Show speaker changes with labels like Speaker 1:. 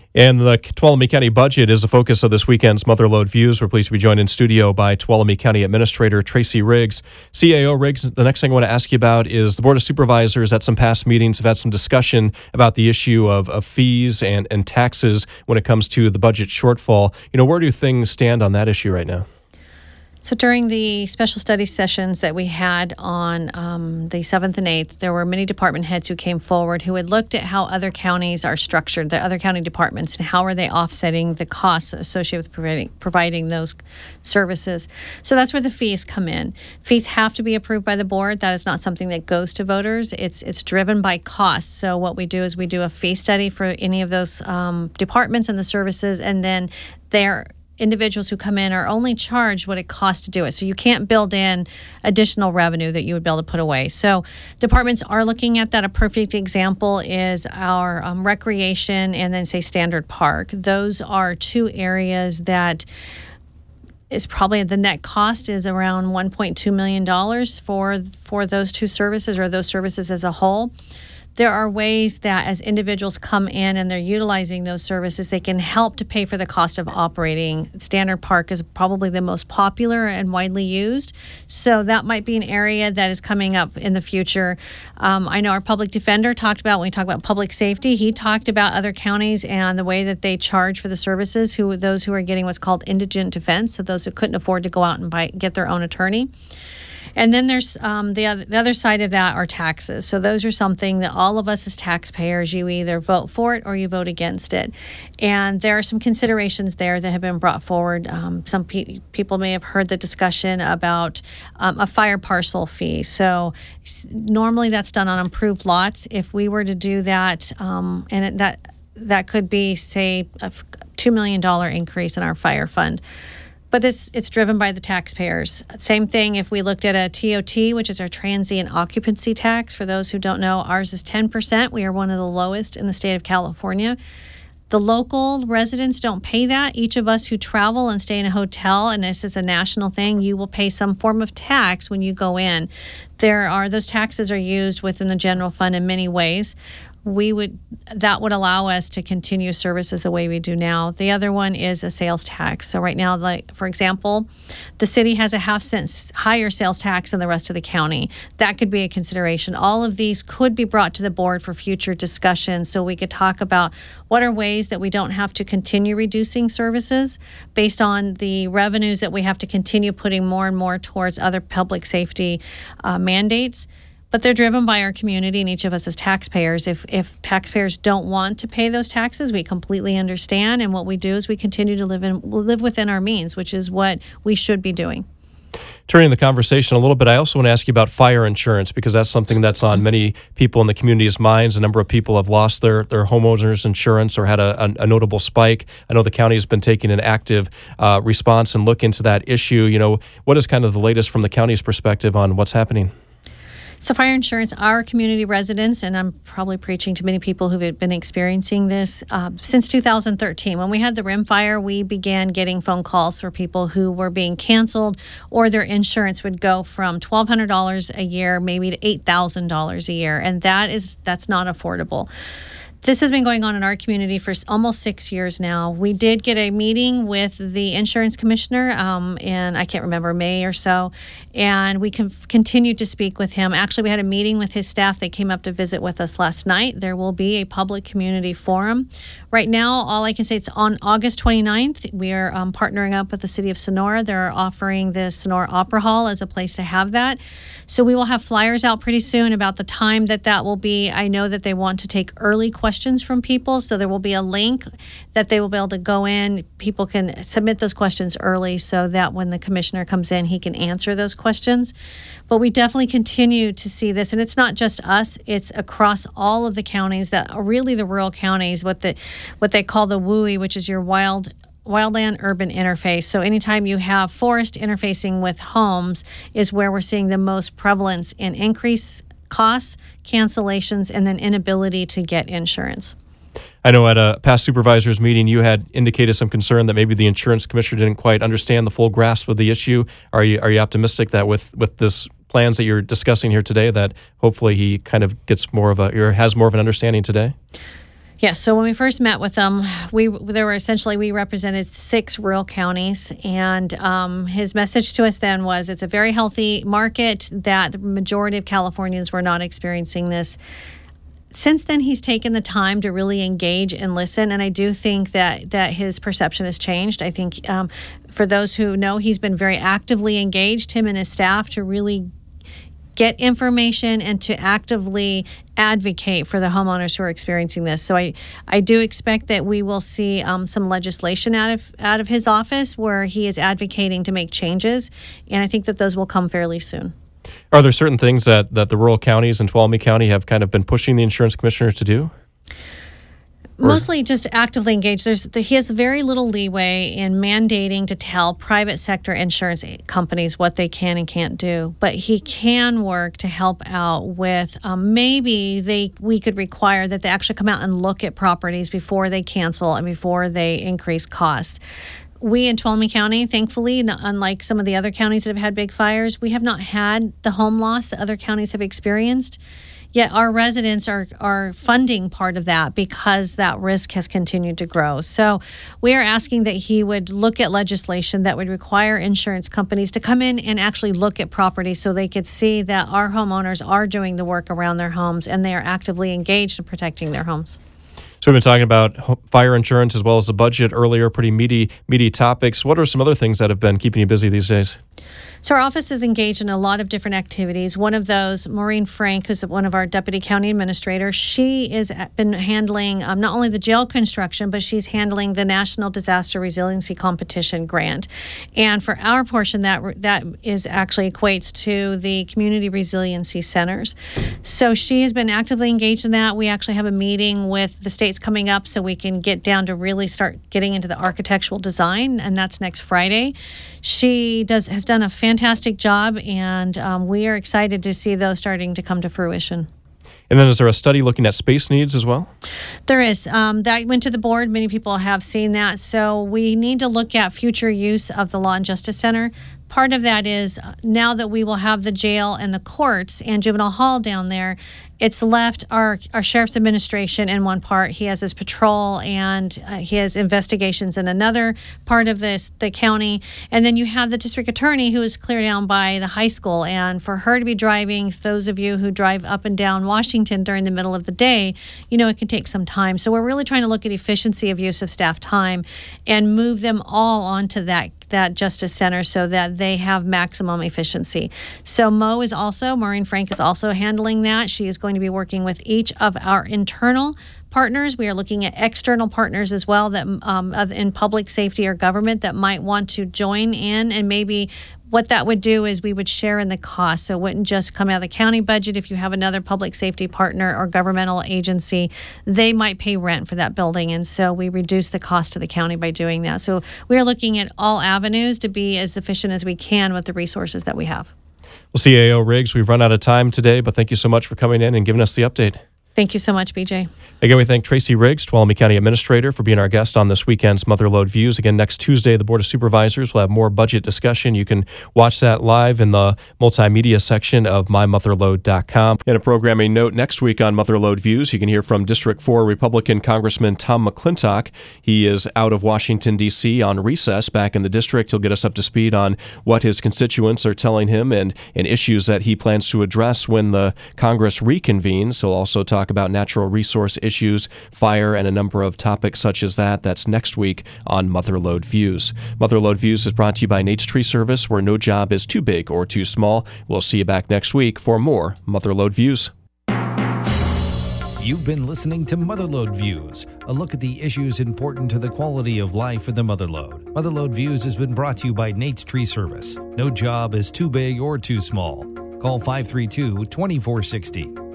Speaker 1: And the Tuolumne County budget is the focus of this weekend's Motherlode Views. We're pleased to be joined in studio by Tuolumne County Administrator Tracy Riggs. CAO Riggs, the next thing I want to ask you about is the Board of Supervisors at some past meetings have had some discussion about the issue of fees and taxes when it comes to the budget shortfall. Where do things stand on that issue right now?
Speaker 2: So during the special study sessions that we had on the 7th and 8th, there were many department heads who came forward who had looked at how other counties are structured, the other county departments, and how are they offsetting the costs associated with providing those services. So that's where the fees come in. Fees have to be approved by the board. That is not something that goes to voters. It's driven by cost. So what we do is we do a fee study for any of those departments and the services, and then they're individuals who come in are only charged what it costs to do it. So you can't build in additional revenue that you would be able to put away. So departments are looking at that. A perfect example is our recreation and then say Standard Park. Those are two areas that is probably the net cost is around $1.2 million for those two services or those services as a whole. There are ways that as individuals come in and they're utilizing those services, they can help to pay for the cost of operating. Standard Park is probably the most popular and widely used. So that might be an area that is coming up in the future. I know our public defender talked about, when we talk about public safety, he talked about other counties and the way that they charge for the services, those who are getting what's called indigent defense, so those who couldn't afford to go out and get their own attorney. And then there's the other side of that are taxes. So those are something that all of us as taxpayers, you either vote for it or you vote against it. And there are some considerations there that have been brought forward. Some people may have heard the discussion about a fire parcel fee. So normally that's done on improved lots. If we were to do that, that could be, say, a $2 million increase in our fire fund. But it's driven by the taxpayers. Same thing if we looked at a TOT, which is our transient occupancy tax. For those who don't know, ours is 10%. We are one of the lowest in the state of California. The local residents don't pay that. Each of us who travel and stay in a hotel, and this is a national thing, you will pay some form of tax when you go in. Those taxes are used within the general fund in many ways. That would allow us to continue services the way we do now. The other one is a sales tax. So right now, for example, the city has a 0.5 higher sales tax than the rest of the county. That could be a consideration. All of these could be brought to the board for future discussion, so we could talk about what are ways that we don't have to continue reducing services based on the revenues that we have to continue putting more and more towards other public safety mandates. But they're driven by our community and each of us as taxpayers. If taxpayers don't want to pay those taxes, we completely understand. And what we do is we continue to live within our means, which is what we should be doing.
Speaker 1: Turning the conversation a little bit, I also want to ask you about fire insurance, because that's something that's on many people in the community's minds. A number of people have lost their homeowners insurance or had a notable spike. I know the county has been taking an active response and look into that issue. What is kind of the latest from the county's perspective on what's happening?
Speaker 2: So fire insurance, our community residents, and I'm probably preaching to many people who've been experiencing this, since 2013. When we had the Rim Fire, we began getting phone calls for people who were being canceled, or their insurance would go from $1,200 a year maybe to $8,000 a year, and that's not affordable. This has been going on in our community for almost 6 years now. We did get a meeting with the insurance commissioner in, I can't remember, May or so, and we continued to speak with him. Actually, we had a meeting with his staff. They came up to visit with us last night. There will be a public community forum. Right now, all I can say, it's on August 29th. We are partnering up with the city of Sonora. They're offering the Sonora Opera Hall as a place to have that. So we will have flyers out pretty soon about the time that will be. I know that they want to take early questions from people, so there will be a link that they will be able to go in. People can submit those questions early so that when the commissioner comes in, he can answer those questions. But we definitely continue to see this, and it's not just us, it's across all of the counties that are really the rural counties, what they call the WUI, which is your wildland urban interface. So anytime you have forest interfacing with homes is where we're seeing the most prevalence in increased costs, cancellations, and then inability to get insurance.
Speaker 1: I know at a past supervisors meeting, you had indicated some concern that maybe the insurance commissioner didn't quite understand the full grasp of the issue. Are you optimistic that with this plans that you're discussing here today, that hopefully he kind of gets has more of an understanding today?
Speaker 2: Yes. So when we first met with them, we represented 6 rural counties, and his message to us then was it's a very healthy market, that the majority of Californians were not experiencing this. Since then, he's taken the time to really engage and listen, and I do think that his perception has changed. I think for those who know, he's been very actively engaged, him and his staff, to really get information and to actively advocate for the homeowners who are experiencing this. So I do expect that we will see some legislation out of his office where he is advocating to make changes, and I think that those will come fairly soon.
Speaker 1: Are there certain things that the rural counties in Tuolumne County have kind of been pushing the insurance commissioners to do?
Speaker 2: Mostly just actively engaged. He has very little leeway in mandating to tell private sector insurance companies what they can and can't do, but he can work to help out with maybe we could require that they actually come out and look at properties before they cancel and before they increase costs. We in Tuolumne County, thankfully, unlike some of the other counties that have had big fires, we have not had the home loss that other counties have experienced. Yet our residents are funding part of that because that risk has continued to grow. So we are asking that he would look at legislation that would require insurance companies to come in and actually look at property so they could see that our homeowners are doing the work around their homes and they are actively engaged in protecting their homes.
Speaker 1: So we've been talking about fire insurance as well as the budget earlier, pretty meaty topics. What are some other things that have been keeping you busy these days?
Speaker 2: So our office is engaged in a lot of different activities. One of those, Maureen Frank, who's one of our deputy county administrators, she has been handling not only the jail construction, but she's handling the National Disaster Resiliency Competition grant. And for our portion, that is actually equates to the community resiliency centers. So she has been actively engaged in that. We actually have a meeting with the states coming up so we can get down to really start getting into the architectural design, and that's next Friday. She has done a fantastic job, and we are excited to see those starting to come to fruition.
Speaker 1: And then is there a study looking at space needs as well?
Speaker 2: There is. That went to the board. Many people have seen that. So we need to look at future use of the Law and Justice Center. Part of that is now that we will have the jail and the courts and juvenile hall down there, it's left our sheriff's administration in one part. He has his patrol and he has investigations in another part of the county. And then you have the district attorney who is clear down by the high school. And for her to be driving, those of you who drive up and down Washington during the middle of the day, it can take some time. So we're really trying to look at efficiency of use of staff time and move them all onto that Justice Center so that they have maximum efficiency. So Maureen Frank is also handling that. She is going to be working with each of our internal partners. We are looking at external partners as well that in public safety or government that might want to join in, and maybe what that would do is we would share in the cost. So it wouldn't just come out of the county budget. If you have another public safety partner or governmental agency, they might pay rent for that building. And so we reduce the cost to the county by doing that. So we are looking at all avenues to be as efficient as we can with the resources that we have.
Speaker 1: Well, CAO Riggs, we've run out of time today, but thank you so much for coming in and giving us the update.
Speaker 2: Thank you so much, BJ.
Speaker 1: Again, we thank Tracy Riggs, Tuolumne County Administrator, for being our guest on this weekend's Motherlode Views. Again, next Tuesday, the Board of Supervisors will have more budget discussion. You can watch that live in the multimedia section of mymotherlode.com. And a programming note, next week on Motherlode Views, you can hear from District 4 Republican Congressman Tom McClintock. He is out of Washington, D.C. on recess back in the district. He'll get us up to speed on what his constituents are telling him and issues that he plans to address when the Congress reconvenes. He'll also talk about natural resource issues, fire, and a number of topics such as that. That's next week on Motherlode Views. Motherlode Views is brought to you by Nate's Tree Service, where no job is too big or too small. We'll see you back next week for more Motherlode Views.
Speaker 3: You've been listening to Motherlode Views, a look at the issues important to the quality of life in the Motherlode. Motherlode Views has been brought to you by Nate's Tree Service. No job is too big or too small. Call 532-2460.